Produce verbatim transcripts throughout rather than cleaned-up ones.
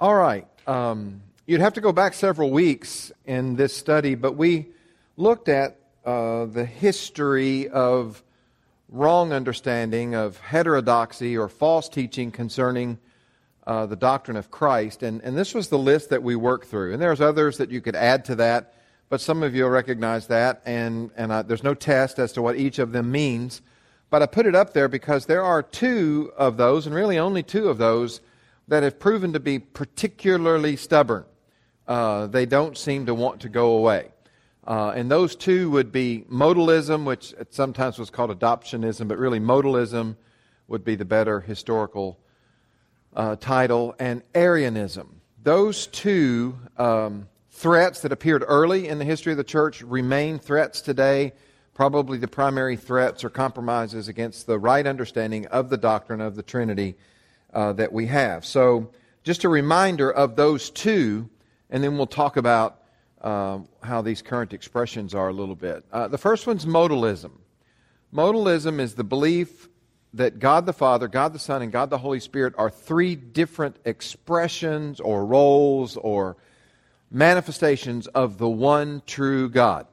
All right. Um, you'd have to go back several weeks in this study, but we looked at uh, the history of wrong understanding of heterodoxy or false teaching concerning uh, the doctrine of Christ. And, and this was the list that we worked through. And there's others that you could add to that, but some of you will recognize that. And, and I, there's no test as to what each of them means. But I put it up there because there are two of those, and really only two of those, that have proven to be particularly stubborn. Uh, they don't seem to want to go away. Uh, and those two would be modalism, which sometimes was called adoptionism, but really modalism would be the better historical uh, title, and Arianism. Those two um, threats that appeared early in the history of the church remain threats today. Probably the primary threats or compromises against the right understanding of the doctrine of the Trinity uh, that we have. So just a reminder of those two, and then we'll talk about uh, how these current expressions are a little bit. Uh, the first one's modalism. Modalism is the belief that God the Father, God the Son, and God the Holy Spirit are three different expressions or roles or manifestations of the one true God.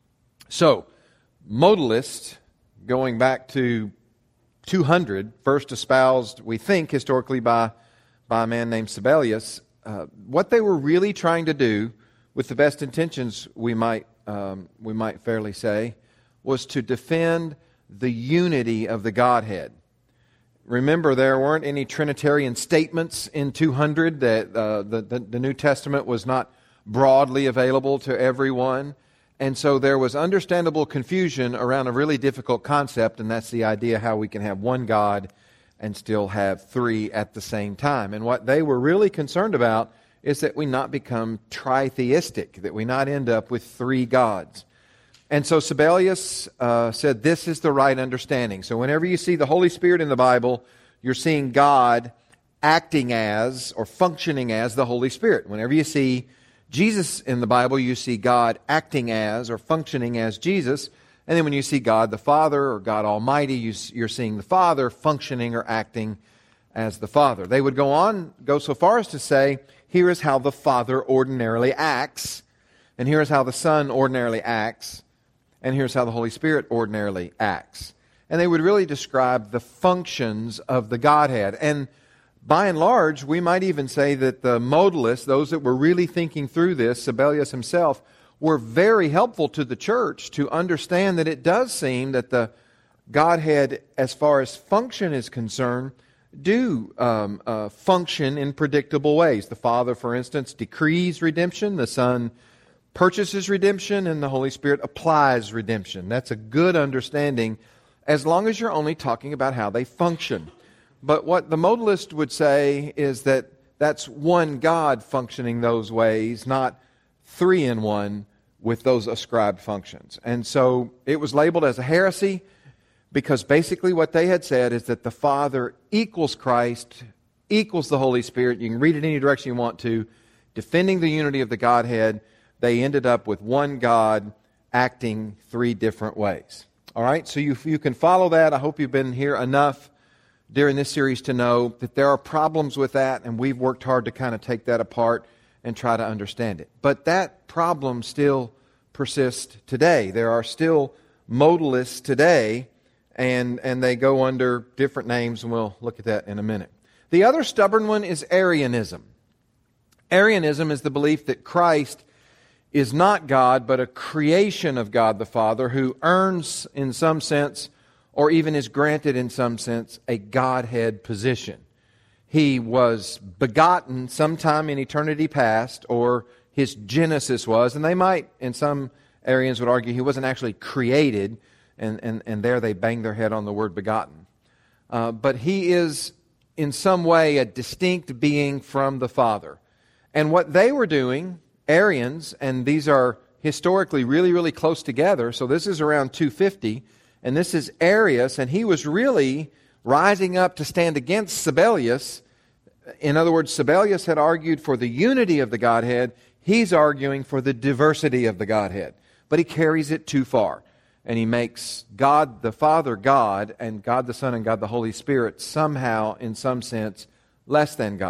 So, modalists, going back to two hundred, first espoused, we think, historically by, by a man named Sabellius, uh, what they were really trying to do, with the best intentions, we might um, we might fairly say, was to defend the unity of the Godhead. Remember, there weren't any Trinitarian statements in two hundred, that uh, the, the, the New Testament was not broadly available to everyone. And so there was understandable confusion around a really difficult concept, and that's the idea how we can have one God and still have three at the same time. And what they were really concerned about is that we not become tritheistic, that we not end up with three gods. And so Sabellius uh, said this is the right understanding. So whenever you see the Holy Spirit in the Bible, you're seeing God acting as or functioning as the Holy Spirit. Whenever you see Jesus in the Bible, you see God acting as or functioning as Jesus. And then when you see God the Father or God Almighty, you, you're seeing the Father functioning or acting as the Father. They would go on, go so far as to say, here is how the Father ordinarily acts, and here is how the Son ordinarily acts, and here's how the Holy Spirit ordinarily acts. And they would really describe the functions of the Godhead. And by and large, we might even say that the modalists, those that were really thinking through this, Sabellius himself, were very helpful to the church to understand that it does seem that the Godhead, as far as function is concerned, do um, uh, function in predictable ways. The Father, for instance, decrees redemption, the Son purchases redemption, and the Holy Spirit applies redemption. That's a good understanding as long as you're only talking about how they function. But what the modalist would say is that that's one God functioning those ways, not three in one with those ascribed functions. And so it was labeled as a heresy because basically what they had said is that the Father equals Christ, equals the Holy Spirit. You can read it any direction you want to. Defending the unity of the Godhead, they ended up with one God acting three different ways. All right, so you, you can follow that. I hope you've been here enough during this series to know that there are problems with that, and we've worked hard to kind of take that apart and try to understand it. But that problem still persists today. There are still modalists today, and, and they go under different names, and we'll look at that in a minute. The other stubborn one is Arianism. Arianism is the belief that Christ is not God, but a creation of God the Father who earns, in some sense, or even is granted in some sense, a Godhead position. He was begotten sometime in eternity past, or his genesis was, and they might, in some Arians would argue, he wasn't actually created, and, and, and there they bang their head on the word begotten. Uh, but he is, in some way, a distinct being from the Father. And what they were doing, Arians, and these are historically really, really close together, so this is around two fifty, and this is Arius, and he was really rising up to stand against Sabellius. In other words, Sabellius had argued for the unity of the Godhead. He's arguing for the diversity of the Godhead. But he carries it too far. And he makes God the Father God, and God the Son and God the Holy Spirit somehow, in some sense, less than God.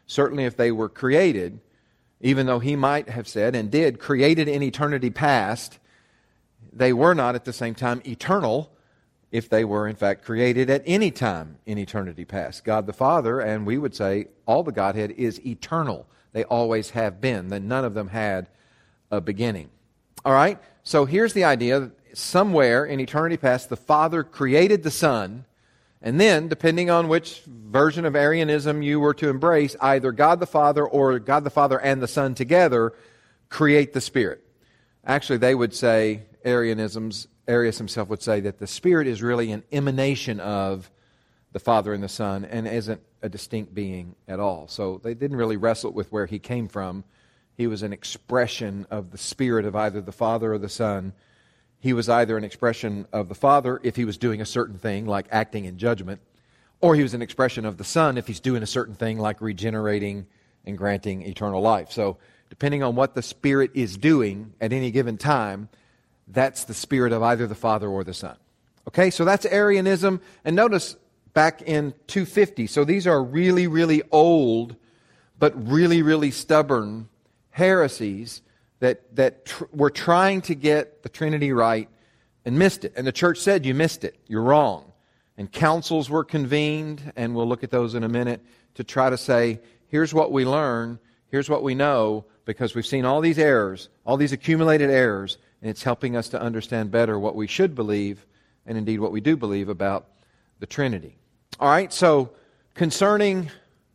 Certainly if they were created, even though he might have said and did, created in eternity past, they were not at the same time eternal if they were in fact created at any time in eternity past. God the Father, and we would say all the Godhead, is eternal. They always have been. Then none of them had a beginning. All right? So here's the idea. Somewhere in eternity past, the Father created the Son, and then, depending on which version of Arianism you were to embrace, either God the Father or God the Father and the Son together create the Spirit. Actually, they would say, Arianisms, Arius himself would say that the Spirit is really an emanation of the Father and the Son and isn't a distinct being at all. So they didn't really wrestle with where he came from. He was an expression of the Spirit of either the Father or the Son. He was either an expression of the Father if he was doing a certain thing, like acting in judgment, or he was an expression of the Son if he's doing a certain thing, like regenerating and granting eternal life. So depending on what the Spirit is doing at any given time, that's the Spirit of either the Father or the Son. Okay, so that's Arianism. And notice back in two fifty, so these are really, really old, but really, really stubborn heresies that, that tr- were trying to get the Trinity right and missed it. And the church said, you missed it, you're wrong. And councils were convened, and we'll look at those in a minute, to try to say, here's what we learn, here's what we know, because we've seen all these errors, all these accumulated errors, and it's helping us to understand better what we should believe, and indeed what we do believe about the Trinity. All right, so concerning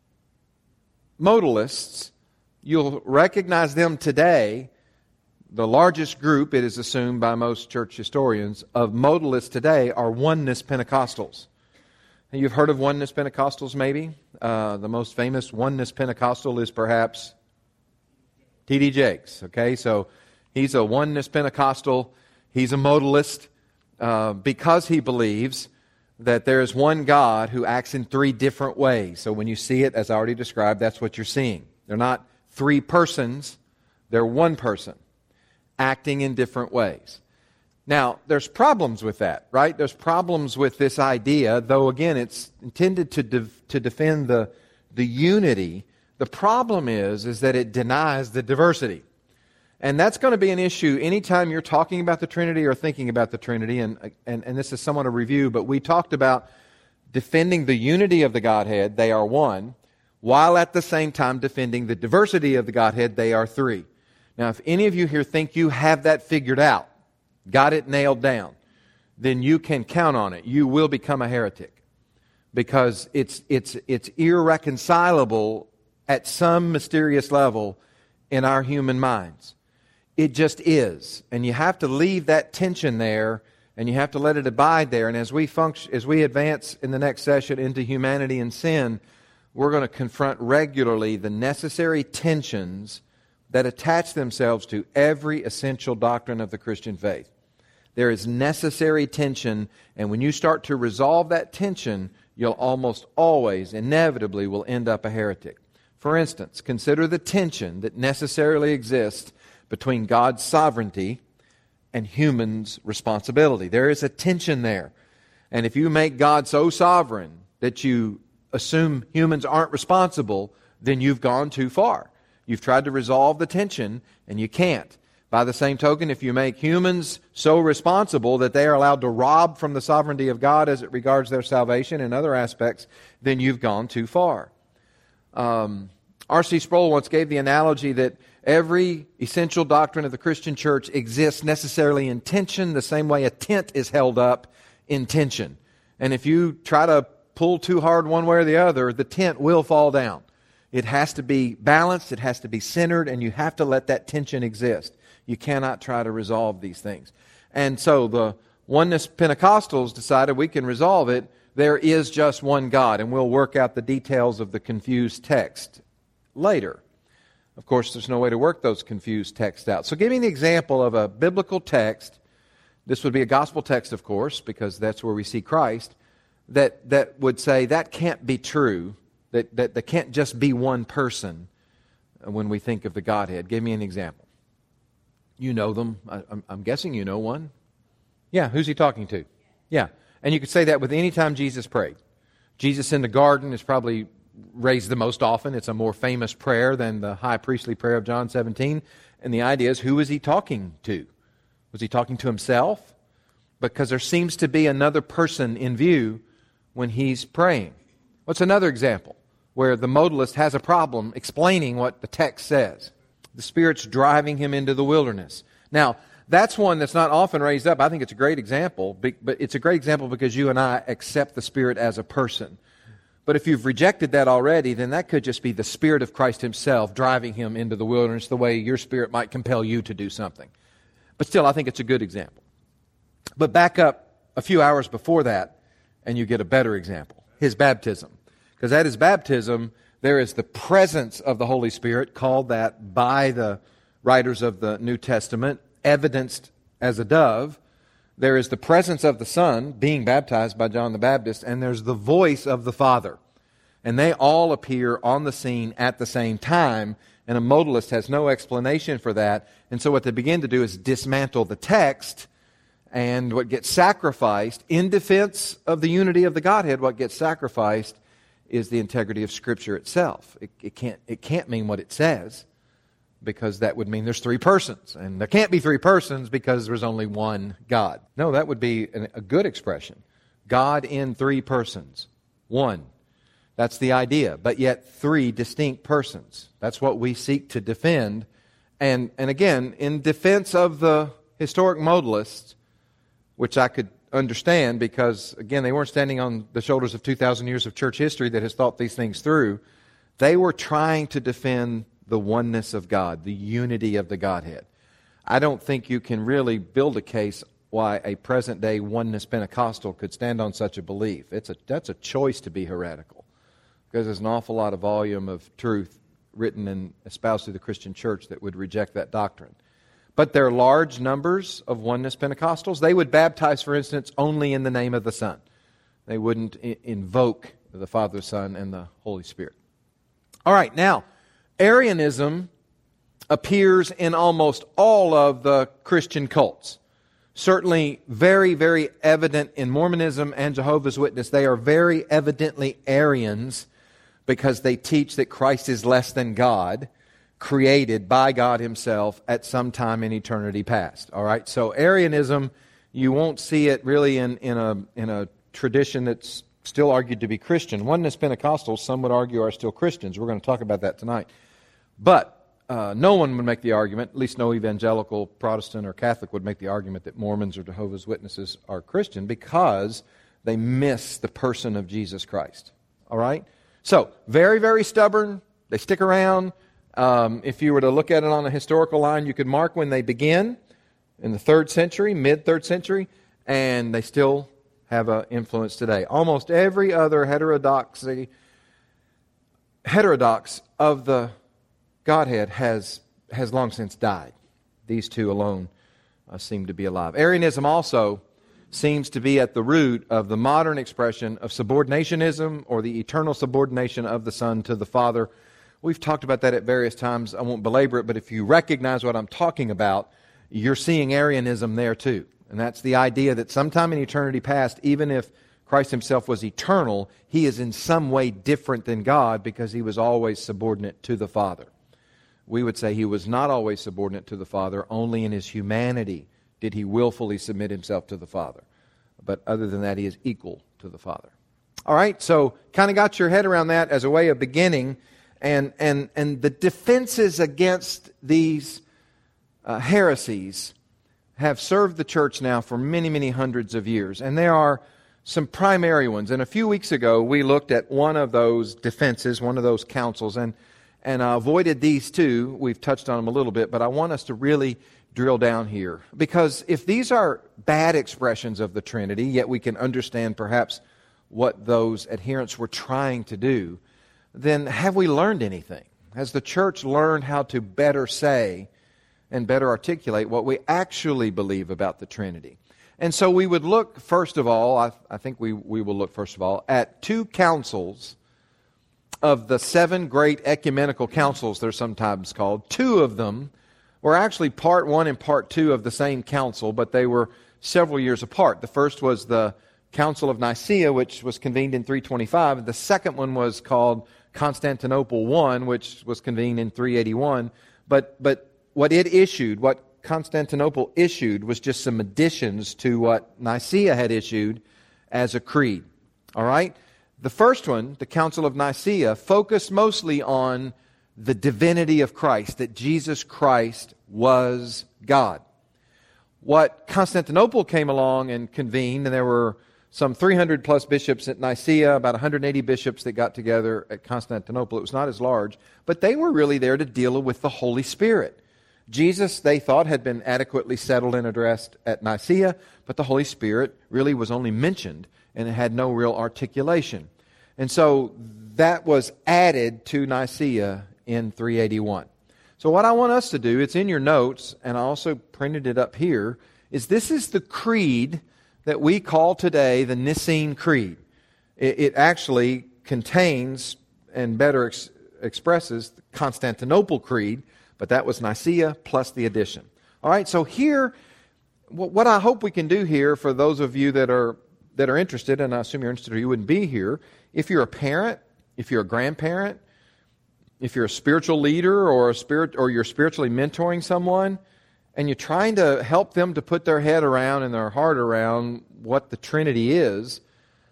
modalists, you'll recognize them today. The largest group, it is assumed by most church historians, of modalists today are oneness Pentecostals. And you've heard of oneness Pentecostals, maybe? Uh, the most famous oneness Pentecostal is perhaps T D Jakes. Okay, so he's a oneness Pentecostal. He's a modalist uh, because he believes that there is one God who acts in three different ways. So when you see it, as I already described, that's what you're seeing. They're not three persons, they're one person acting in different ways. Now, there's problems with that, right? There's problems with this idea, though again, it's intended to de- to defend the the unity. The problem is, is that it denies the diversity. And that's going to be an issue anytime you're talking about the Trinity or thinking about the Trinity. And, and, and this is somewhat a review, but we talked about defending the unity of the Godhead, they are one, while at the same time defending the diversity of the Godhead, they are three. Now, if any of you here think you have that figured out, got it nailed down, then you can count on it. You will become a heretic. Because it's it's it's irreconcilable at some mysterious level in our human minds. It just is. And you have to leave that tension there, and you have to let it abide there. And as we function, as we advance in the next session into humanity and sin, we're going to confront regularly the necessary tensions that attach themselves to every essential doctrine of the Christian faith. There is necessary tension, and when you start to resolve that tension, you'll almost always, inevitably, will end up a heretic. For instance, consider the tension that necessarily exists between God's sovereignty and humans' responsibility. There is a tension there. And if you make God so sovereign that you assume humans aren't responsible, then you've gone too far. You've tried to resolve the tension, and you can't. By the same token, if you make humans so responsible that they are allowed to rob from the sovereignty of God as it regards their salvation and other aspects, then you've gone too far. Um, R C Sproul once gave the analogy that every essential doctrine of the Christian church exists necessarily in tension, the same way a tent is held up in tension. And if you try to pull too hard one way or the other, the tent will fall down. It has to be balanced, it has to be centered, and you have to let that tension exist. You cannot try to resolve these things. And so the oneness Pentecostals decided we can resolve it. There is just one God, and we'll work out the details of the confused text later. Of course, there's no way to work those confused texts out. So give me an example of a biblical text. This would be a gospel text, of course, because that's where we see Christ, that, that would say that can't be true, that, that there can't just be one person when we think of the Godhead. Give me an example. You know them. I, I'm, I'm guessing you know one. Yeah, who's he talking to? Yeah, and you could say that with any time Jesus prayed. Jesus in the garden is probably raised the most often. It's a more famous prayer than the high priestly prayer of John seventeen. And the idea is, who is he talking to? Was he talking to himself? Because there seems to be another person in view when he's praying. What's another example where the modalist has a problem explaining what the text says? The Spirit's driving him into the wilderness. Now, that's one that's not often raised up. I think it's a great example, but it's a great example because you and I accept the Spirit as a person. But if you've rejected that already, then that could just be the Spirit of Christ Himself driving Him into the wilderness the way your spirit might compel you to do something. But still, I think it's a good example. But back up a few hours before that, and you get a better example. His baptism. Because at His baptism, there is the presence of the Holy Spirit, called that by the writers of the New Testament, evidenced as a dove. There is the presence of the Son being baptized by John the Baptist, and there's the voice of the Father. And they all appear on the scene at the same time, and a modalist has no explanation for that. And so what they begin to do is dismantle the text, and what gets sacrificed in defense of the unity of the Godhead, what gets sacrificed is the integrity of Scripture itself. It, it can't, it can't mean what it says, because that would mean there's three persons. And there can't be three persons because there's only one God. No, that would be an, a good expression. God in three persons. One. That's the idea. But yet three distinct persons. That's what we seek to defend. And, and again, in defense of the historic modalists, which I could understand because, again, they weren't standing on the shoulders of two thousand years of church history that has thought these things through. They were trying to defend the oneness of God, the unity of the Godhead. I don't think you can really build a case why a present-day oneness Pentecostal could stand on such a belief. It's a, that's a choice to be heretical, because there's an awful lot of volume of truth written and espoused through the Christian church that would reject that doctrine. But there are large numbers of oneness Pentecostals. They would baptize, for instance, only in the name of the Son. They wouldn't I- invoke the Father, Son, and the Holy Spirit. All right, now, Arianism appears in almost all of the Christian cults. Certainly very, very evident in Mormonism and Jehovah's Witness. They are very evidently Arians because they teach that Christ is less than God, created by God Himself at some time in eternity past. All right, so Arianism, you won't see it really in, in a in a tradition that's still argued to be Christian. Oneness Pentecostals, some would argue, are still Christians. We're going to talk about that tonight. But uh, no one would make the argument, at least no evangelical, Protestant, or Catholic would make the argument that Mormons or Jehovah's Witnesses are Christian, because they miss the person of Jesus Christ. All right? So, very, very stubborn. They stick around. Um, if you were to look at it on a historical line, you could mark when they begin, in the third century, mid-third century, and they still have an influence today. Almost every other heterodoxy, heterodox of the Godhead has, has long since died. These two alone uh, seem to be alive. Arianism also seems to be at the root of the modern expression of subordinationism, or the eternal subordination of the Son to the Father. We've talked about that at various times. I won't belabor it, but if you recognize what I'm talking about, you're seeing Arianism there too. And that's the idea that sometime in eternity past, even if Christ Himself was eternal, He is in some way different than God because He was always subordinate to the Father. We would say He was not always subordinate to the Father. Only in His humanity did He willfully submit Himself to the Father. But other than that, He is equal to the Father. All right, so kind of got your head around that as a way of beginning. And, and, and the defenses against these uh, heresies have served the church now for many, many hundreds of years. And there are some primary ones. And a few weeks ago, we looked at one of those defenses, one of those counsels, and, and I avoided these two. We've touched on them a little bit, but I want us to really drill down here. Because if these are bad expressions of the Trinity, yet we can understand perhaps what those adherents were trying to do, then have we learned anything? Has the church learned how to better say and better articulate what we actually believe about the Trinity? And so we would look, first of all, I, I think we, we will look, first of all, at two councils of the seven great ecumenical councils, they're sometimes called. Two of them were actually part one and part two of the same council, but they were several years apart. The first was the Council of Nicaea, which was convened in three twenty-five. The second one was called Constantinople one, which was convened in three eighty-one. But, but what it issued, what Constantinople issued, was just some additions to what Nicaea had issued as a creed. All right? The first one, the Council of Nicaea, focused mostly on the divinity of Christ, that Jesus Christ was God. What Constantinople came along and convened, and there were some three hundred plus bishops at Nicaea, about one hundred eighty bishops that got together at Constantinople. It was not as large, but they were really there to deal with the Holy Spirit. Jesus, they thought, had been adequately settled and addressed at Nicaea, but the Holy Spirit really was only mentioned, and it had no real articulation. And so that was added to Nicaea in three eighty-one. So what I want us to do, it's in your notes, and I also printed it up here, is this is the creed that we call today the Nicene Creed. It, it actually contains and better ex- expresses the Constantinople Creed, but that was Nicaea plus the addition. All right, so here, what I hope we can do here for those of you that are that are interested, and I assume you're interested or you wouldn't be here, if you're a parent, if you're a grandparent, if you're a spiritual leader or a spirit, or you're spiritually mentoring someone, and you're trying to help them to put their head around and their heart around what the Trinity is,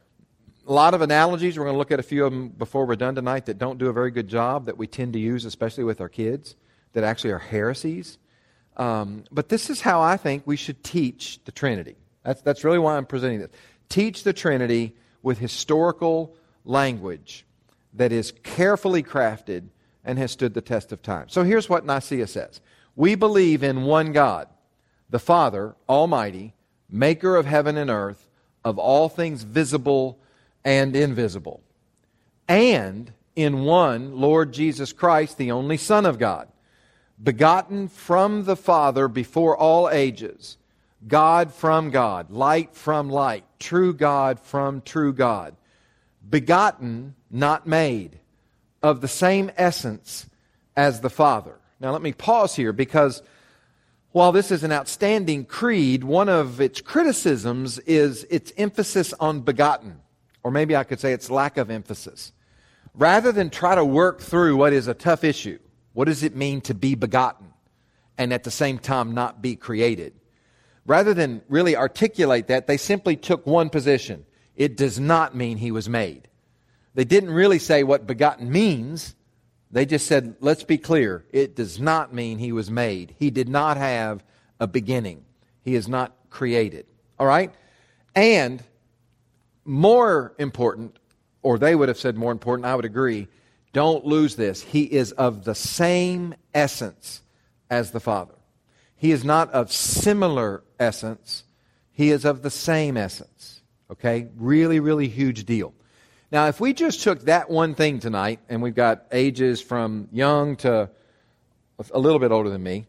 a lot of analogies, we're going to look at a few of them before we're done tonight, that don't do a very good job, that we tend to use, especially with our kids, that actually are heresies. Um, but this is how I think we should teach the Trinity. That's, that's really why I'm presenting this. Teach the Trinity with historical language that is carefully crafted and has stood the test of time. So here's what Nicaea says. We believe in one God, the Father, Almighty, maker of heaven and earth, of all things visible and invisible, and in one Lord Jesus Christ, the only Son of God, begotten from the Father before all ages, God from God, light from light, true God from true God, begotten, not made, of the same essence as the Father. Now let me pause here, because while this is an outstanding creed, one of its criticisms is its emphasis on begotten, or maybe I could say its lack of emphasis. Rather than try to work through what is a tough issue, what does it mean to be begotten and at the same time not be created? Rather than really articulate that, they simply took one position. It does not mean he was made. They didn't really say what begotten means. They just said, let's be clear, it does not mean he was made. He did not have a beginning. He is not created. All right? And more important, or they would have said more important, I would agree, don't lose this. He is of the same essence as the Father. He is not of similar essence. He is of the same essence. Okay? Really, really huge deal. Now, if we just took that one thing tonight, and we've got ages from young to a little bit older than me,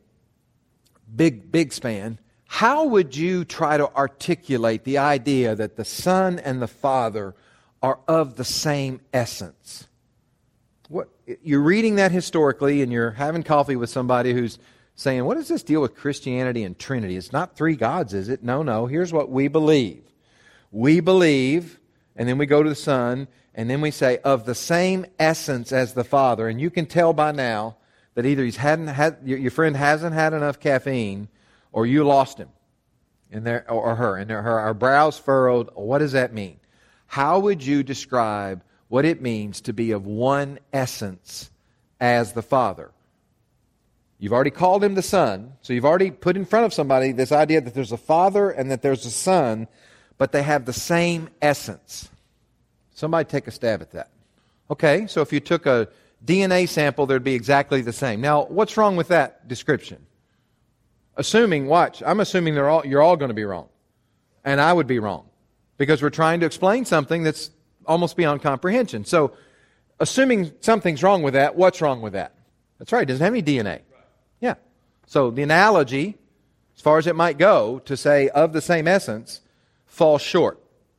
big, big span, how would you try to articulate the idea that the Son and the Father are of the same essence? What, you're reading that historically, and you're having coffee with somebody who's saying, what does this deal with Christianity and Trinity? It's not three gods, is it? No, no. Here's what we believe. We believe... And then we go to the Son, and then we say, of the same essence as the Father. And you can tell by now that either he's hadn't had, your friend hasn't had enough caffeine, or you lost him, and there, or her, and her, her brows furrowed. What does that mean? How would you describe what it means to be of one essence as the Father? You've already called him the Son, so you've already put in front of somebody this idea that there's a Father and that there's a Son, but they have the same essence. Somebody take a stab at that. Okay, so if you took a D N A sample, there'd be exactly the same. Now, what's wrong with that description? Assuming, watch, I'm assuming they're all, you're all going to be wrong. And I would be wrong. Because we're trying to explain something that's almost beyond comprehension. So, assuming something's wrong with that, what's wrong with that? That's right, it doesn't have any D N A. Yeah. So, the analogy, as far as it might go, to say of the same essence, falls short.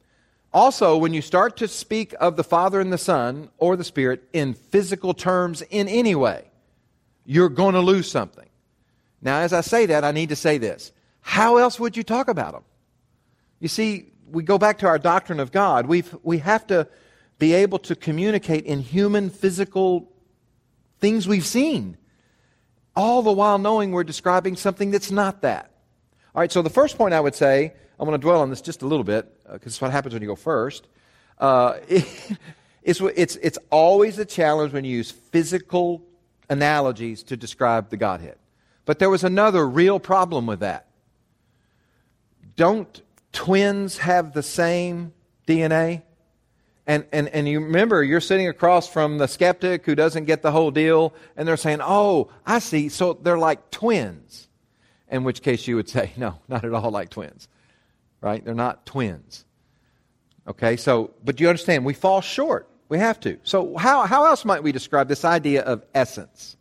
Also, when you start to speak of the Father and the Son or the Spirit in physical terms in any way, you're going to lose something. Now, as I say that, I need to say this. How else would you talk about them? You see, we go back to our doctrine of God. We've, we have to be able to communicate in human, physical things we've seen, all the while knowing we're describing something that's not that. All right, so the first point I would say, I'm going to dwell on this just a little bit, because uh, it's what happens when you go first. Uh, it, it's, it's, it's always a challenge when you use physical analogies to describe the Godhead. But there was another real problem with that. Don't twins have the same D N A? And, and, and you remember, you're sitting across from the skeptic who doesn't get the whole deal, and they're saying, oh, I see, so they're like twins. In which case you would say, no, not at all like twins. Right? They're not twins. Okay, so, but you understand, we fall short. We have to. So how, how else might we describe this idea of essence?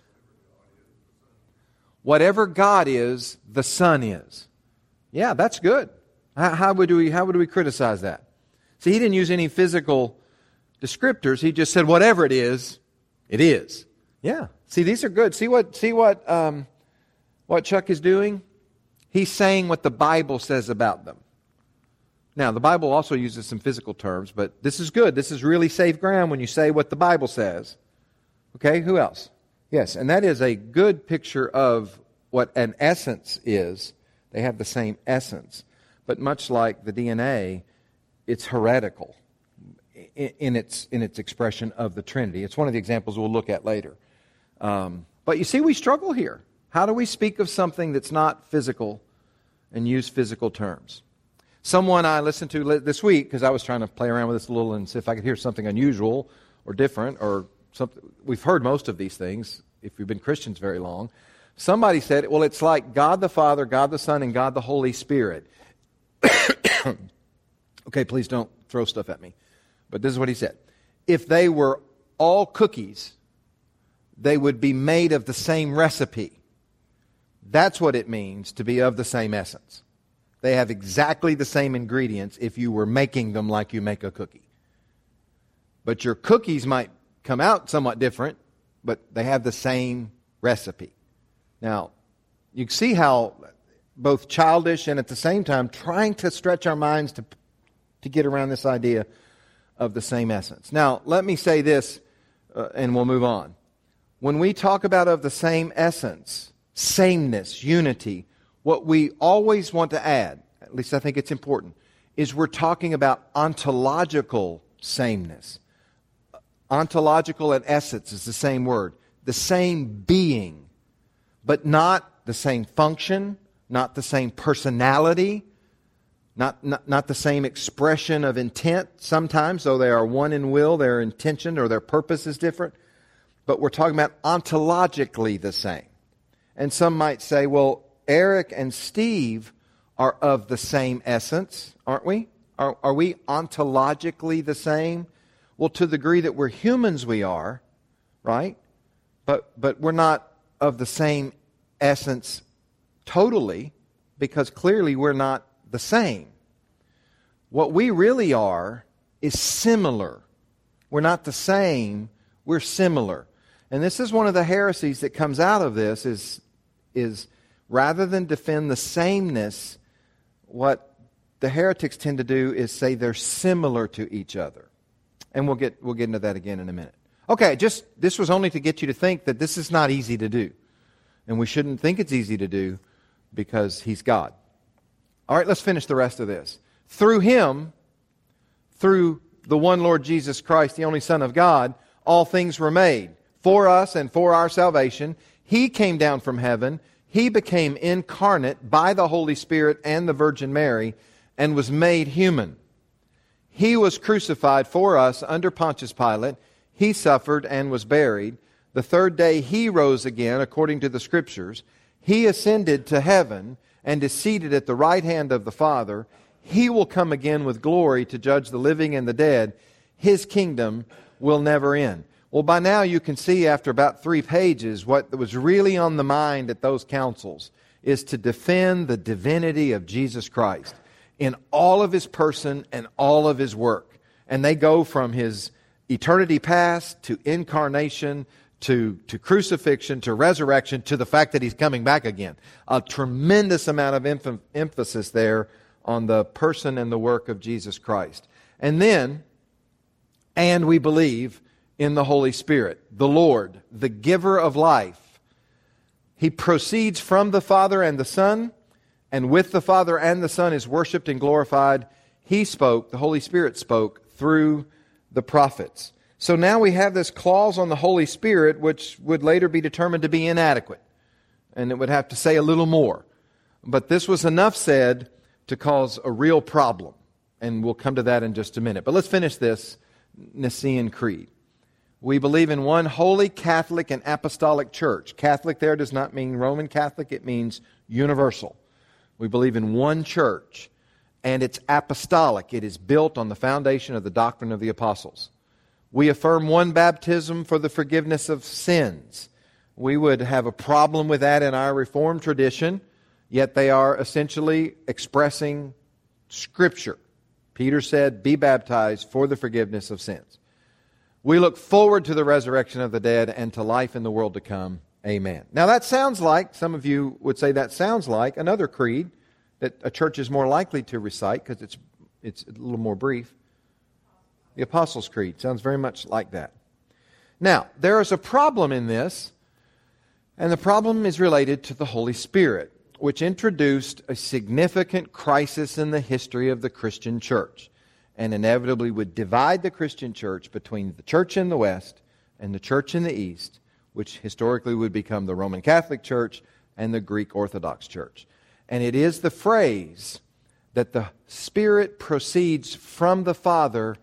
Whatever God is, the Son is. Yeah, that's good. How, how would we, how would we criticize that? See, he didn't use any physical descriptors. He just said, whatever it is, it is. Yeah. See, these are good. See what, see what, um, what Chuck is doing? He's saying what the Bible says about them. Now, the Bible also uses some physical terms, but this is good. This is really safe ground when you say what the Bible says. Okay, who else? Yes, and that is a good picture of what an essence is. They have the same essence. But much like the D N A, it's heretical in, in its in its expression of the Trinity. It's one of the examples we'll look at later. Um, but you see, we struggle here. How do we speak of something that's not physical and use physical terms? Someone I listened to this week, because I was trying to play around with this a little and see if I could hear something unusual or different or something. We've heard most of these things if we've been Christians very long. Somebody said, well, it's like God the Father, God the Son, and God the Holy Spirit. Okay, please don't throw stuff at me. But this is what he said. If they were all cookies, they would be made of the same recipe. That's what it means to be of the same essence. They have exactly the same ingredients if you were making them like you make a cookie. But your cookies might come out somewhat different, but they have the same recipe. Now, you see how both childish and at the same time trying to stretch our minds to, to get around this idea of the same essence. Now, let me say this, uh, and we'll move on. When we talk about of the same essence, sameness, unity, what we always want to add, at least I think it's important, is we're talking about ontological sameness. Ontological and essence is the same word. The same being, but not the same function, not the same personality, not, not, not the same expression of intent sometimes, though they are one in will, their intention or their purpose is different. But we're talking about ontologically the same. And some might say, well, Eric and Steve are of the same essence, aren't we? Are, are we ontologically the same? Well, to the degree that we're humans, we are, right? But but we're not of the same essence totally, because clearly we're not the same. What we really are is similar. We're not the same, we're similar. And this is one of the heresies that comes out of this is, is rather than defend the sameness, what the heretics tend to do is say they're similar to each other. And we'll get we'll get into that again in a minute. Okay, just this was only to get you to think that this is not easy to do. And we shouldn't think it's easy to do because He's God. All right, let's finish the rest of this. Through Him, through the one Lord Jesus Christ, the only Son of God, all things were made. For us and for our salvation, He came down from heaven. He became incarnate by the Holy Spirit and the Virgin Mary and was made human. He was crucified for us under Pontius Pilate. He suffered and was buried. The third day He rose again according to the Scriptures. He ascended to heaven and is seated at the right hand of the Father. He will come again with glory to judge the living and the dead. His kingdom will never end. Well, by now you can see after about three pages what was really on the mind at those councils is to defend the divinity of Jesus Christ in all of His person and all of His work. And they go from His eternity past to incarnation to, to crucifixion to resurrection to the fact that He's coming back again. A tremendous amount of emph- emphasis there on the person and the work of Jesus Christ. And then And we believe in the Holy Spirit, the Lord, the giver of life. He proceeds from the Father and the Son, and with the Father and the Son is worshiped and glorified. He spoke, the Holy Spirit spoke through the prophets. So now we have this clause on the Holy Spirit, which would later be determined to be inadequate. And it would have to say a little more. But this was enough said to cause a real problem. And we'll come to that in just a minute. But let's finish this Nicene Creed. We believe in one holy Catholic and apostolic church. Catholic there does not mean Roman Catholic. It means universal. We believe in one church. And it's apostolic. It is built on the foundation of the doctrine of the apostles. We affirm one baptism for the forgiveness of sins. We would have a problem with that in our Reformed tradition, yet they are essentially expressing Scripture. Peter said, be baptized for the forgiveness of sins. We look forward to the resurrection of the dead and to life in the world to come. Amen. Now that sounds like, some of you would say that sounds like another creed that a church is more likely to recite because it's, it's a little more brief. The Apostles' Creed sounds very much like that. Now, there is a problem in this, and the problem is related to the Holy Spirit, which introduced a significant crisis in the history of the Christian church, and inevitably would divide the Christian church between the church in the West and the church in the East, which historically would become the Roman Catholic Church and the Greek Orthodox Church. And it is the phrase that the Spirit proceeds from the Father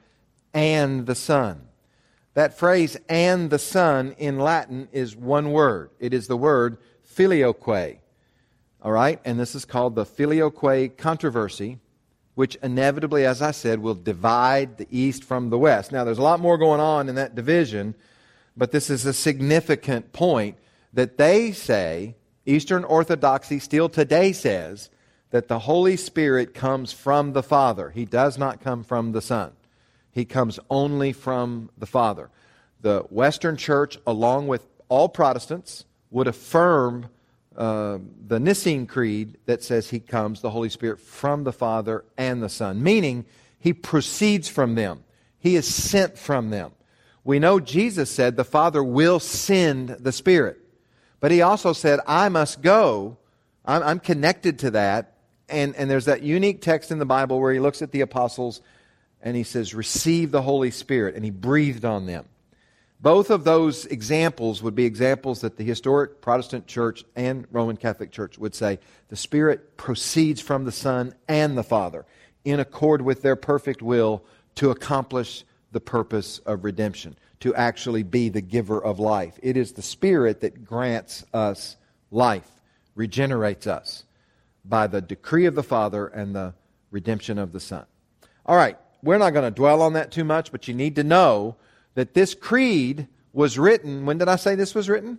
and the Son. That phrase, and the Son, in Latin is one word. It is the word filioque. All right? And this is called the filioque controversy, which inevitably, as I said, will divide the East from the West. Now, there's a lot more going on in that division, but this is a significant point that they say, Eastern Orthodoxy still today says, that the Holy Spirit comes from the Father. He does not come from the Son. He comes only from the Father. The Western Church, along with all Protestants, would affirm uh, the Nicene Creed that says He comes, the Holy Spirit, from the Father and the Son, meaning He proceeds from them. He is sent from them. We know Jesus said the Father will send the Spirit. But He also said, I must go. I'm, I'm connected to that. And, and there's that unique text in the Bible where He looks at the apostles and He says, receive the Holy Spirit. And He breathed on them. Both of those examples would be examples that the historic Protestant Church and Roman Catholic Church would say the Spirit proceeds from the Son and the Father in accord with their perfect will to accomplish the purpose of redemption, to actually be the giver of life. It is the Spirit that grants us life, regenerates us by the decree of the Father and the redemption of the Son. All right, we're not going to dwell on that too much, but you need to know that this creed was written, when did I say this was written?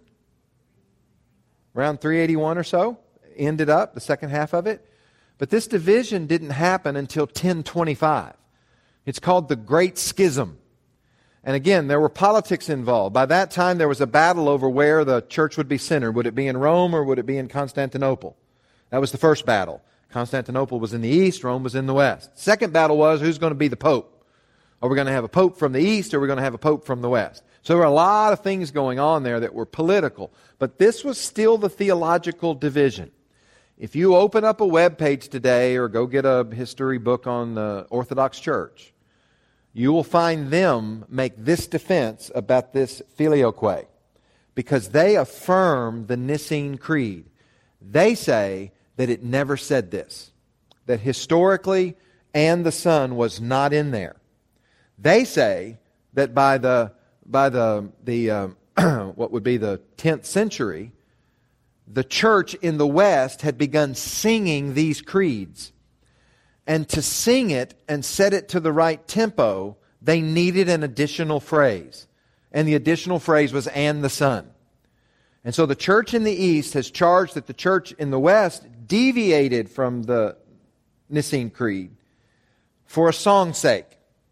Around three eighty-one or so, ended up, the second half of it. But this division didn't happen until ten twenty-five. It's called the Great Schism. And again, there were politics involved. By that time, there was a battle over where the church would be centered. Would it be in Rome or would it be in Constantinople? That was the first battle. Constantinople was in the east, Rome was in the west. Second battle was, who's going to be the pope? Are we going to have a pope from the east or are we going to have a pope from the west? So there were a lot of things going on there that were political. But this was still the theological division. If you open up a web page today or go get a history book on the Orthodox Church, you will find them make this defense about this filioque because they affirm the Nicene Creed. They say that it never said this, that historically and the Son was not in there. They say that by the by the the uh, what would be the tenth century, the church in the West had begun singing these creeds. And to sing it and set it to the right tempo, they needed an additional phrase. And the additional phrase was, and the Son. And so the church in the East has charged that the church in the West deviated from the Nicene Creed for a song's sake.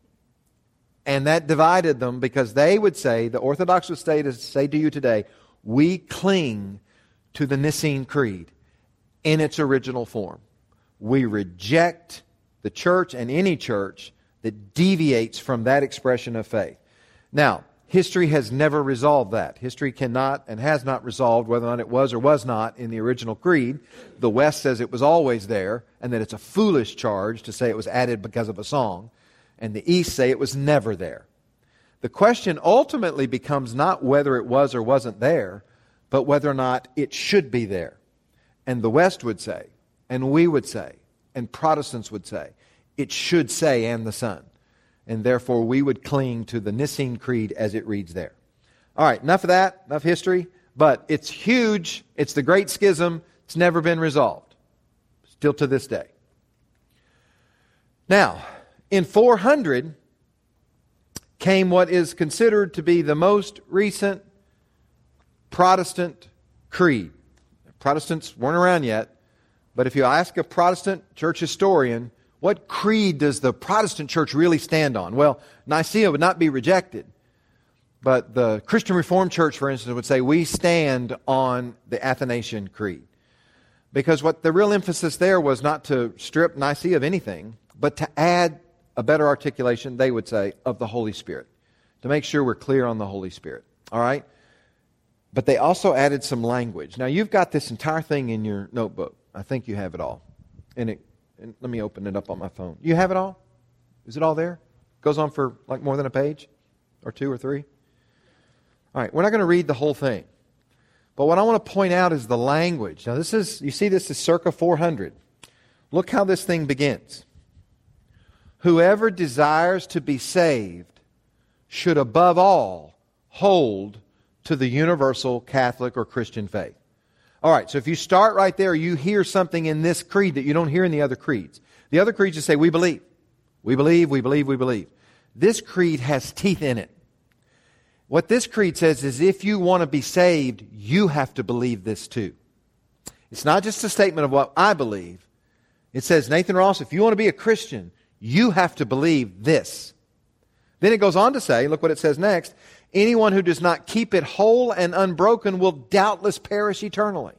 And that divided them because they would say, the Orthodox would say to, say to you today, we cling to the Nicene Creed in its original form. We reject the church and any church that deviates from that expression of faith. Now, history has never resolved that. History cannot and has not resolved whether or not it was or was not in the original creed. The West says it was always there, and that it's a foolish charge to say it was added because of a song. And the East say it was never there. The question ultimately becomes not whether it was or wasn't there, but whether or not it should be there. And the West would say, and we would say, and Protestants would say, it should say, and the Son. And therefore we would cling to the Nicene Creed as it reads there. All right, enough of that, enough history. But it's huge. It's the Great Schism. It's never been resolved. Still to this day. Now, in four hundred came what is considered to be the most recent Protestant creed. Protestants weren't around yet. But if you ask a Protestant church historian, what creed does the Protestant church really stand on? Well, Nicaea would not be rejected. But the Christian Reformed Church, for instance, would say we stand on the Athanasian Creed. Because what the real emphasis there was not to strip Nicaea of anything, but to add a better articulation, they would say, of the Holy Spirit. To make sure we're clear on the Holy Spirit. All right? But they also added some language. Now, you've got this entire thing in your notebook. I think you have it all. And, it, and let me open it up on my phone. You have it all? Is it all there? Goes on for like more than a page? Or two or three? All right, we're not going to read the whole thing. But what I want to point out is the language. Now, this is, you see this is circa four hundred. Look how this thing begins. Whoever desires to be saved should above all hold to the universal Catholic or Christian faith. All right, so if you start right there, you hear something in this creed that you don't hear in the other creeds. The other creeds just say, we believe. We believe, we believe, we believe. This creed has teeth in it. What this creed says is if you want to be saved, you have to believe this too. It's not just a statement of what I believe. It says, Nathan Ross, if you want to be a Christian, you have to believe this. Then it goes on to say, look what it says next, anyone who does not keep it whole and unbroken will doubtless perish eternally.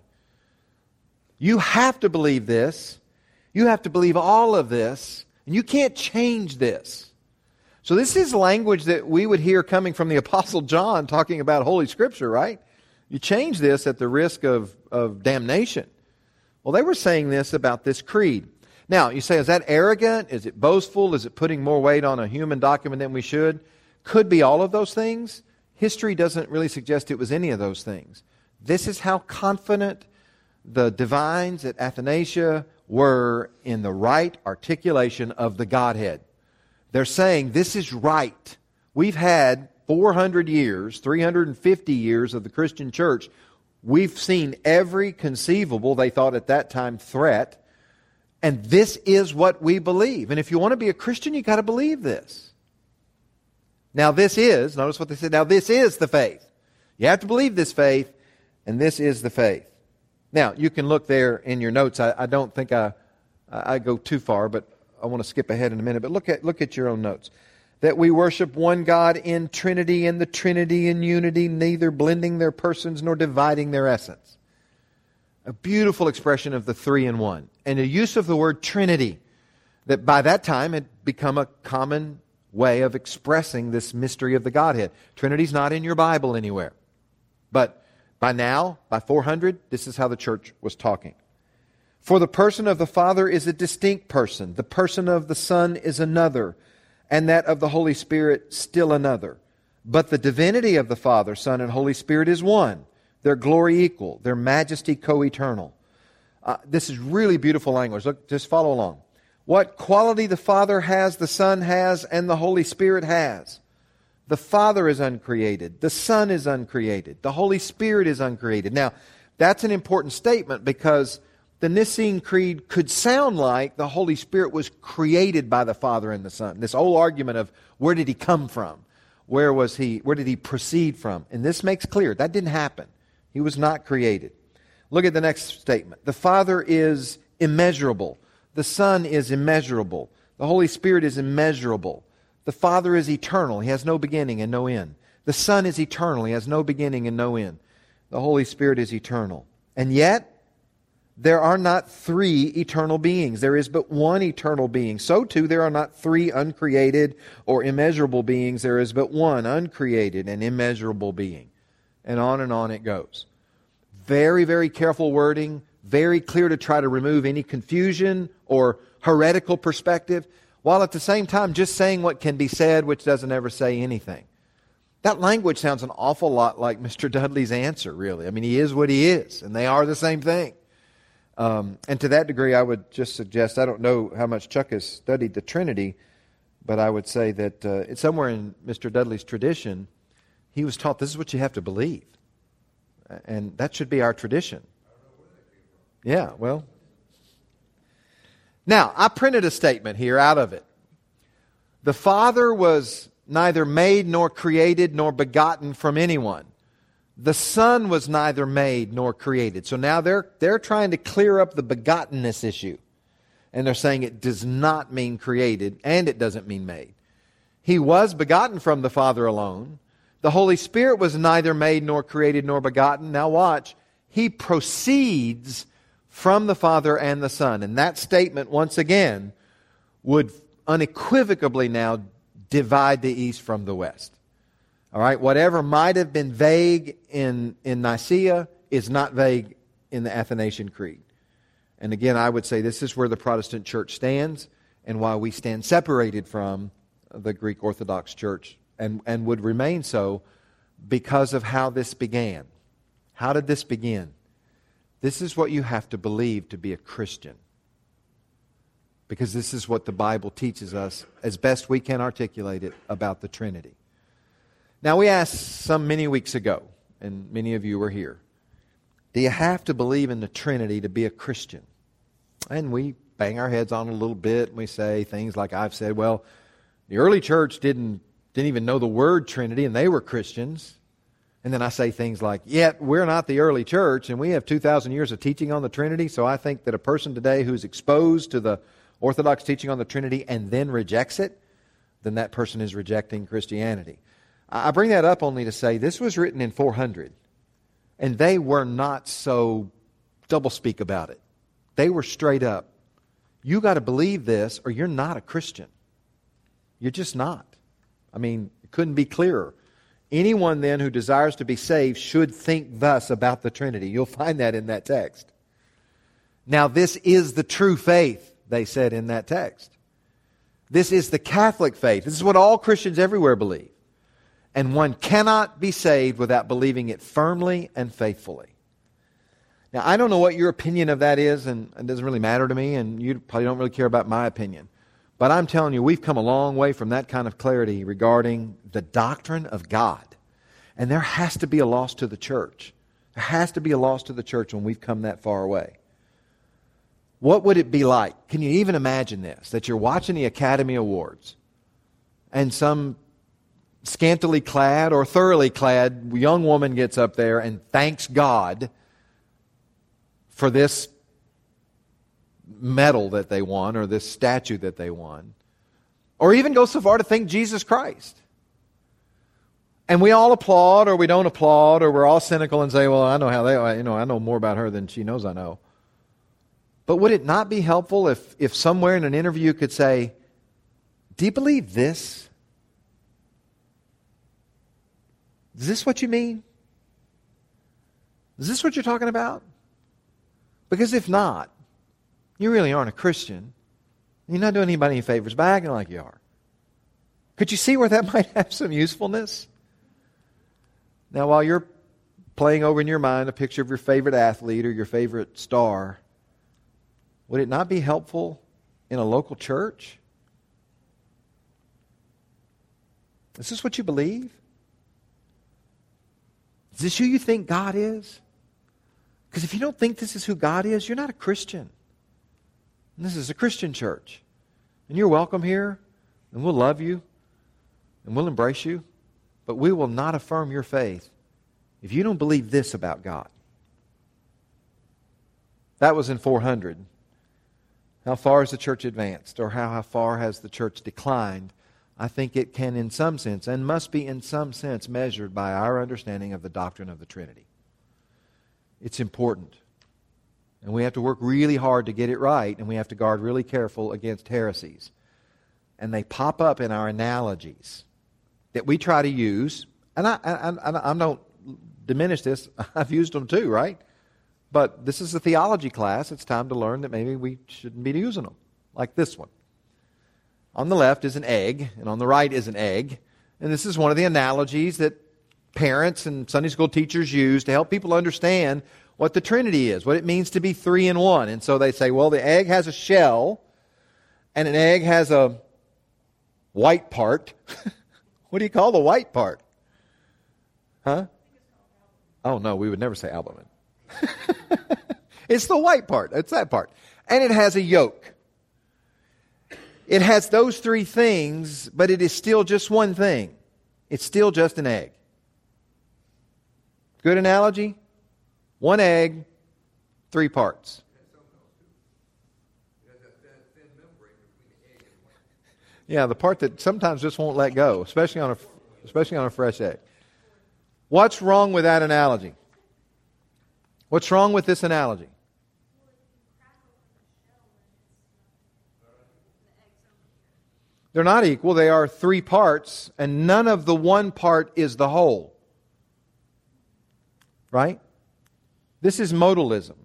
You have to believe this. You have to believe all of this. And you can't change this. So this is language that we would hear coming from the Apostle John talking about Holy Scripture, right? You change this at the risk of, of damnation. Well, they were saying this about this creed. Now, you say, is that arrogant? Is it boastful? Is it putting more weight on a human document than we should? Could be all of those things. History doesn't really suggest it was any of those things. This is how confident the divines at Athanasius were in the right articulation of the Godhead. They're saying this is right. We've had four hundred years, three hundred fifty years of the Christian church. We've seen every conceivable, they thought at that time, threat. And this is what we believe. And if you want to be a Christian, you've got to believe this. Now this is, notice what they said, now this is the faith. You have to believe this faith, and this is the faith. Now, you can look there in your notes. I, I don't think I, I go too far, but I want to skip ahead in a minute. But look at, look at your own notes. That we worship one God in Trinity, and the Trinity in unity, neither blending their persons nor dividing their essence. A beautiful expression of the three in one. And a use of the word Trinity, that by that time had become a common way of expressing this mystery of the Godhead. Trinity's not in your Bible anywhere. But by now, by four hundred, this is how the church was talking. For the person of the Father is a distinct person. The person of the Son is another. And that of the Holy Spirit still another. But the divinity of the Father, Son, and Holy Spirit is one. Their glory equal. Their majesty co-eternal. Uh, this is really beautiful language. Look, just follow along. What quality the Father has, the Son has, and the Holy Spirit has. The Father is uncreated. The Son is uncreated. The Holy Spirit is uncreated. Now, that's an important statement because the Nicene Creed could sound like the Holy Spirit was created by the Father and the Son. This whole argument of where did He come from? Where was He? Where did He proceed from? And this makes clear that didn't happen. He was not created. Look at the next statement. The Father is immeasurable. The Son is immeasurable. The Holy Spirit is immeasurable. The Father is eternal. He has no beginning and no end. The Son is eternal. He has no beginning and no end. The Holy Spirit is eternal. And yet, there are not three eternal beings. There is but one eternal being. So too, there are not three uncreated or immeasurable beings. There is but one uncreated and immeasurable being. And on and on it goes. Very, very careful wording. Very clear to try to remove any confusion or heretical perspective, while at the same time just saying what can be said, which doesn't ever say anything. That language sounds an awful lot like Mister Dudley's answer, really. I mean, he is what he is, and they are the same thing. Um, and to that degree, I would just suggest, I don't know how much Chuck has studied the Trinity, but I would say that uh, it's somewhere in Mister Dudley's tradition, he was taught this is what you have to believe. And that should be our tradition. Yeah, well. Now, I printed a statement here out of it. The Father was neither made nor created nor begotten from anyone. The Son was neither made nor created. So now they're, they're trying to clear up the begottenness issue. And they're saying it does not mean created and it doesn't mean made. He was begotten from the Father alone. The Holy Spirit was neither made nor created nor begotten. Now watch. He proceeds from the Father and the Son. And that statement, once again, would unequivocally now divide the East from the West. All right, whatever might have been vague in, in Nicaea is not vague in the Athanasian Creed. And again, I would say this is where the Protestant Church stands and why we stand separated from the Greek Orthodox Church and, and would remain so because of how this began. How did this begin? This is what you have to believe to be a Christian. Because this is what the Bible teaches us as best we can articulate it about the Trinity. Now, we asked some many weeks ago, and many of you were here, do you have to believe in the Trinity to be a Christian? And we bang our heads on it a little bit, and we say things like I've said, well, the early church didn't, didn't even know the word Trinity, and they were Christians. And then I say things like, yet we're not the early church, and we have two thousand years of teaching on the Trinity, so I think that a person today who's exposed to the Orthodox teaching on the Trinity and then rejects it, then that person is rejecting Christianity. I bring that up only to say this was written in four hundred, and they were not so doublespeak about it. They were straight up. You got to believe this or you're not a Christian. You're just not. I mean, it couldn't be clearer. Anyone then who desires to be saved should think thus about the Trinity. You'll find that in that text. Now, this is the true faith, they said in that text. This is the Catholic faith. This is what all Christians everywhere believe. And one cannot be saved without believing it firmly and faithfully. Now, I don't know what your opinion of that is, and it doesn't really matter to me, and you probably don't really care about my opinion. But I'm telling you, we've come a long way from that kind of clarity regarding the doctrine of God. And there has to be a loss to the church. There has to be a loss to the church when we've come that far away. What would it be like? Can you even imagine this? That you're watching the Academy Awards, and some scantily clad or thoroughly clad young woman gets up there and thanks God for this medal that they won or this statue that they won. Or even go so far to thank Jesus Christ. And we all applaud or we don't applaud or we're all cynical and say, well, I know how they, you know, I know more about her than she knows I know. But would it not be helpful if, if somewhere in an interview you could say, do you believe this? Is this what you mean? Is this what you're talking about? Because if not, you really aren't a Christian. You're not doing anybody any favors by acting like you are. Could you see where that might have some usefulness? Now, while you're playing over in your mind a picture of your favorite athlete or your favorite star, would it not be helpful in a local church? Is this what you believe? Is this who you think God is? Because if you don't think this is who God is, you're not a Christian. And this is a Christian church. And you're welcome here, and we'll love you, and we'll embrace you. But we will not affirm your faith if you don't believe this about God. That was in four hundred. How far has the church advanced, or how, how far has the church declined? I think it can in some sense, and must be in some sense, measured by our understanding of the doctrine of the Trinity. It's important. And we have to work really hard to get it right, and we have to guard really careful against heresies. And they pop up in our analogies that we try to use. And I, I, I, I don't diminish this. I've used them too, right? But this is a theology class. It's time to learn that maybe we shouldn't be using them, like this one. On the left is an egg, and on the right is an egg. And this is one of the analogies that parents and Sunday school teachers use to help people understand what the Trinity is, what it means to be three in one. And so they say, well, the egg has a shell, and an egg has a white part. What do you call the white part? Huh? Oh, no, we would never say albumin. It's the white part. It's that part. And it has a yolk. It has those three things, but it is still just one thing. It's still just an egg. Good analogy? One egg, three parts. Yeah, the part that sometimes just won't let go, especially on a, especially on a fresh egg. What's wrong with that analogy? What's wrong with this analogy? They're not equal. They are three parts, and none of the one part is the whole. Right? This is modalism.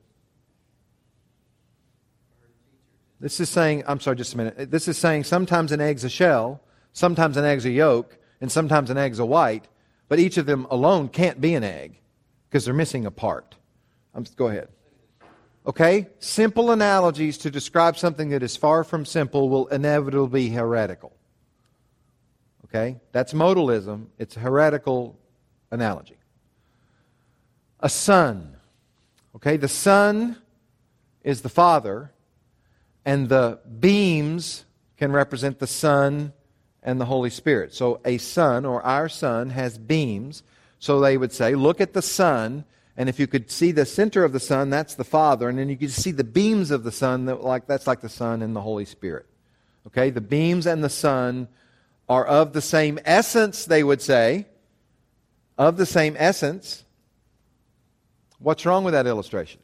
This is saying, I'm sorry, just a minute. This is saying sometimes an egg's a shell, sometimes an egg's a yolk, and sometimes an egg's a white, but each of them alone can't be an egg because they're missing a part. Um, go ahead. Okay? Simple analogies to describe something that is far from simple will inevitably be heretical. Okay? That's modalism. It's a heretical analogy. A sun. Okay? The sun is the Father, and the beams can represent the Son and the Holy Spirit. So a sun, or our sun, has beams. So they would say, look at the sun, and if you could see the center of the sun, that's the Father, and then you could see the beams of the sun, that like that's like the Son and the Holy Spirit. Okay, the beams and the sun are of the same essence, they would say, of the same essence. What's wrong with that illustration?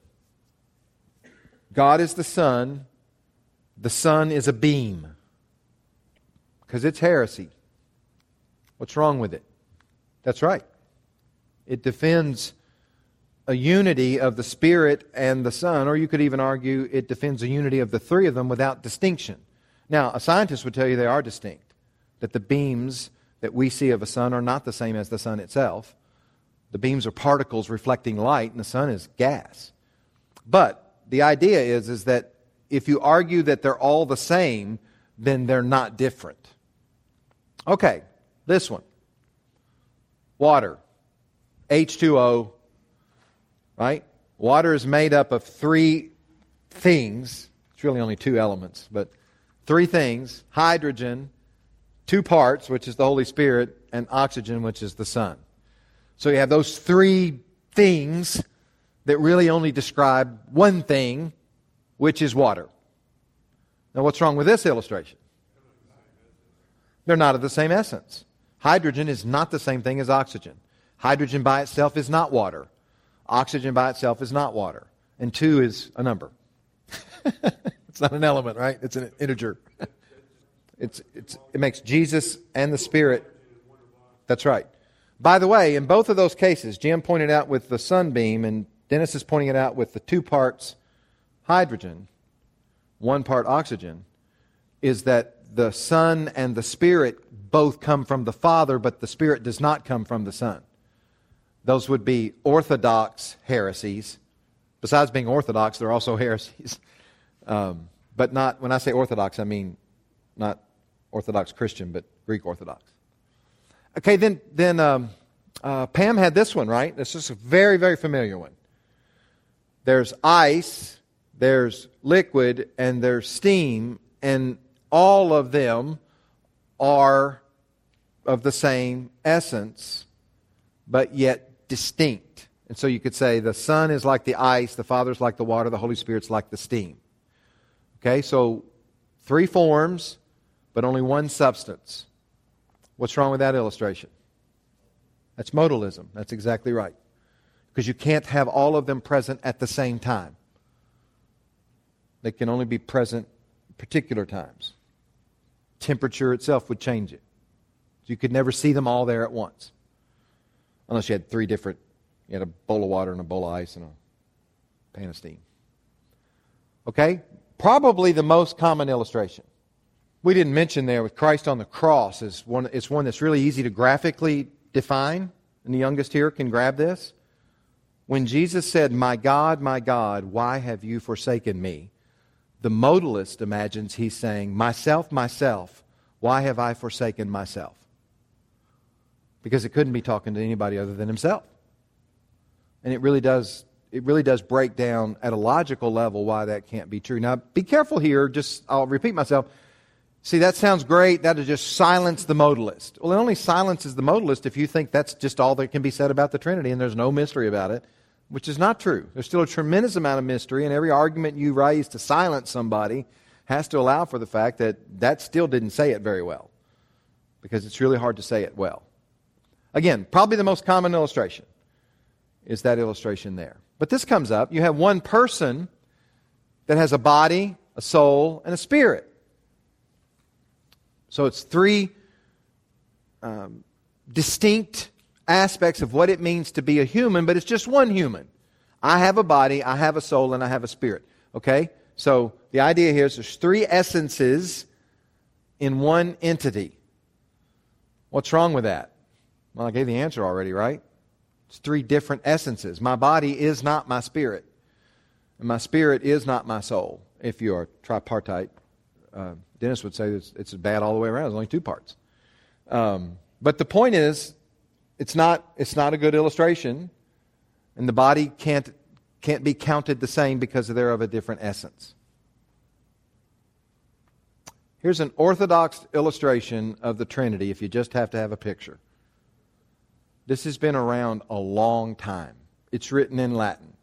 God is the sun, the sun is a beam, because it's heresy. What's wrong with it? That's right. It defends a unity of the Spirit and the Son, or you could even argue it defends a unity of the three of them without distinction. Now, a scientist would tell you they are distinct, that the beams that we see of a sun are not the same as the sun itself. The beams are particles reflecting light, and the sun is gas. But the idea is, is that if you argue that they're all the same, then they're not different. Okay, this one. Water. H two O. Right? Water is made up of three things. It's really only two elements, but three things. Hydrogen, two parts, which is the Holy Spirit, and oxygen, which is the sun. So you have those three things that really only describe one thing, which is water. Now what's wrong with this illustration? They're not of the same essence. Hydrogen is not the same thing as oxygen. Hydrogen by itself is not water. Oxygen by itself is not water. And two is a number. It's not an element, right? It's an integer. It's, it's, it makes Jesus and the Spirit. That's right. By the way, in both of those cases, Jim pointed out with the sunbeam, and Dennis is pointing it out with the two parts hydrogen, one part oxygen, is that the Son and the Spirit both come from the Father, but the Spirit does not come from the Son. Those would be orthodox heresies. Besides being orthodox, they're also heresies. Um, but not, when I say orthodox, I mean not Orthodox Christian, but Greek Orthodox. Okay, then then um, uh, Pam had this one, right? This is a very, very familiar one. There's ice, there's liquid, and there's steam, and all of them are of the same essence, but yet distinct. And so you could say the Son is like the ice, the Father's like the water, the Holy Spirit's like the steam. Okay, so three forms, but only one substance. What's wrong with that illustration? That's modalism. That's exactly right. Because you can't have all of them present at the same time. They can only be present particular times. Temperature itself would change it. You could never see them all there at once. Unless you had three different, you had a bowl of water and a bowl of ice and a pan of steam. Okay? Probably the most common illustration. We didn't mention there with Christ on the cross is one, it's one that's really easy to graphically define. And the youngest here can grab this. When Jesus said, "My God, my God, why have you forsaken me?" The modalist imagines he's saying, "Myself, myself, why have I forsaken myself?" Because it couldn't be talking to anybody other than himself. And it really does it really does break down at a logical level why that can't be true. Now, be careful here, just I'll repeat myself. See, that sounds great. That'll just silence the modalist. Well, it only silences the modalist if you think that's just all that can be said about the Trinity and there's no mystery about it, which is not true. There's still a tremendous amount of mystery, and every argument you raise to silence somebody has to allow for the fact that that still didn't say it very well, because it's really hard to say it well. Again, probably the most common illustration is that illustration there. But this comes up. You have one person that has a body, a soul, and a spirit. So it's three um, distinct aspects of what it means to be a human, but it's just one human. I have a body, I have a soul, and I have a spirit. Okay? So the idea here is there's three essences in one entity. What's wrong with that? Well, I gave the answer already, right? It's three different essences. My body is not my spirit, and my spirit is not my soul. If you are tripartite, uh, Dennis would say it's, it's bad all the way around. There's only two parts. Um, but the point is, it's not it's not a good illustration, and the body can't can't be counted the same because they're of a different essence. Here's an orthodox illustration of the Trinity if you just have to have a picture. This has been around a long time. It's written in Latin.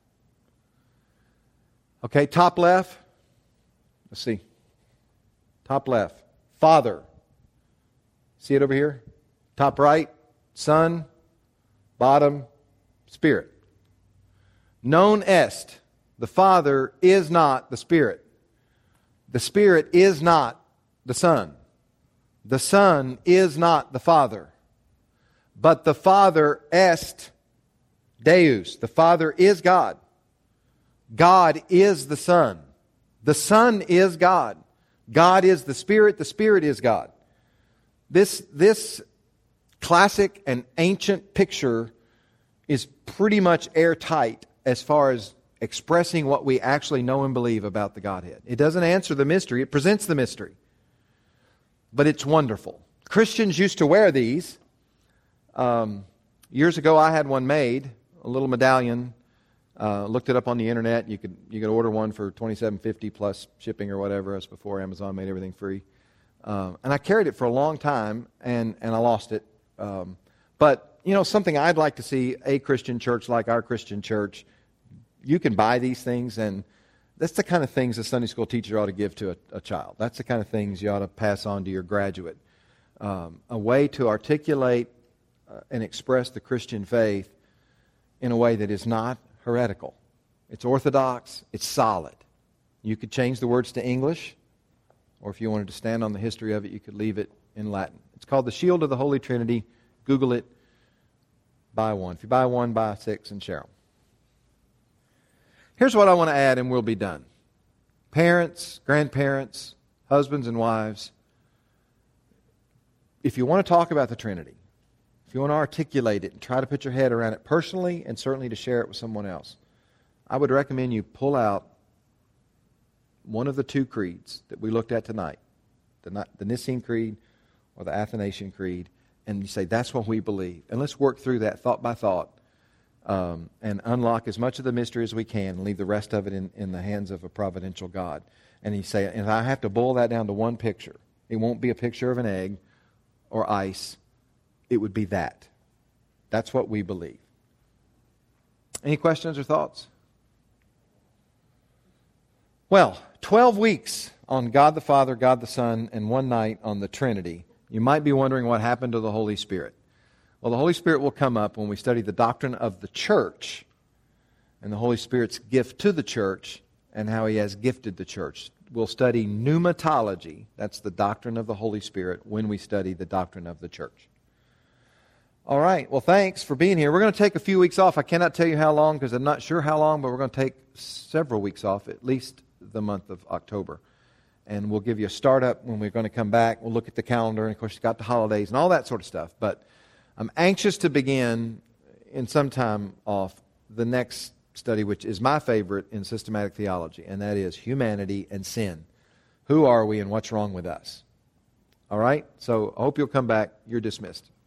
Okay, top left. Let's see. Top left. Father. See it over here? Top right. Son. Bottom. Spirit. Non est. The Father is not the Spirit. The Spirit is not the Son. The Son is not the Father. But the Father est Deus. The Father is God. God is the Son. The Son is God. God is the Spirit. The Spirit is God. This, this classic and ancient picture is pretty much airtight as far as expressing what we actually know and believe about the Godhead. It doesn't answer the mystery. It presents the mystery. But it's wonderful. Christians used to wear these. Um, years ago, I had one made, a little medallion. Uh, looked it up on the internet. You could you could order one for twenty-seven fifty plus shipping or whatever. That's before Amazon made everything free. Um, and I carried it for a long time, and, and I lost it. Um, but, you know, something I'd like to see a Christian church like our Christian church, you can buy these things, and that's the kind of things a Sunday school teacher ought to give to a, a child. That's the kind of things you ought to pass on to your graduate. Um, a way to articulate uh, and express the Christian faith in a way that is not heretical. It's orthodox. It's solid. You could change the words to English, or if you wanted to stand on the history of it, you could leave it in Latin. It's called the Shield of the Holy Trinity. Google it. Buy one. If you buy one, buy six and share them. Here's what I want to add, and we'll be done. Parents, grandparents, husbands and wives, if you want to talk about the Trinity, if you want to articulate it and try to put your head around it personally and certainly to share it with someone else, I would recommend you pull out one of the two creeds that we looked at tonight, the, the Nicene Creed or the Athanasian Creed, and you say, that's what we believe. And let's work through that thought by thought um, and unlock as much of the mystery as we can and leave the rest of it in, in the hands of a providential God. And you say, and I have to boil that down to one picture. It won't be a picture of an egg or ice. It would be that. That's what we believe. Any questions or thoughts? Well, twelve weeks on God the Father, God the Son, and one night on the Trinity. You might be wondering what happened to the Holy Spirit. Well, the Holy Spirit will come up when we study the doctrine of the church and the Holy Spirit's gift to the church and how He has gifted the church. We'll study pneumatology. That's the doctrine of the Holy Spirit when we study the doctrine of the church. All right. Well, thanks for being here. We're going to take a few weeks off. I cannot tell you how long because I'm not sure how long, but we're going to take several weeks off, at least the month of October. And we'll give you a startup when we're going to come back. We'll look at the calendar, and of course, you've got the holidays and all that sort of stuff. But I'm anxious to begin in some time off the next study, which is my favorite in systematic theology, and that is humanity and sin. Who are we and what's wrong with us? All right? So I hope you'll come back. You're dismissed.